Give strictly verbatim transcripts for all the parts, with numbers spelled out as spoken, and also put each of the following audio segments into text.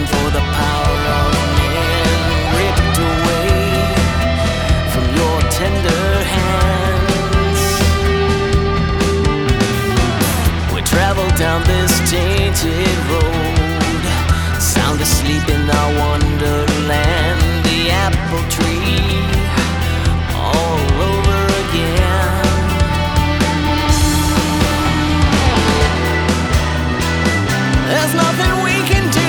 time for the power of men ripped away from your tender hands. We travel down this tainted road, sound asleep in our wonderland. The apple tree all over again. There's nothing we can do.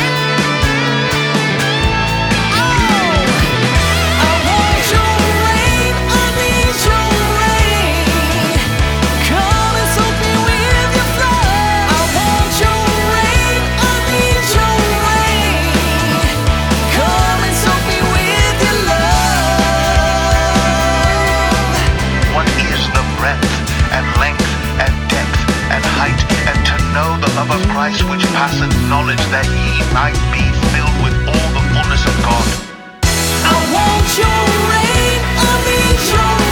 Oh, I want your rain, I need your rain. Come and soak me with your flood. I want your rain, I need your rain. Come and soak me with your love. What is the breadth and length and depth and height, and to know the love of Christ which passeth knowledge, that ye might be filled with all the fullness of God. I want your rain, I need your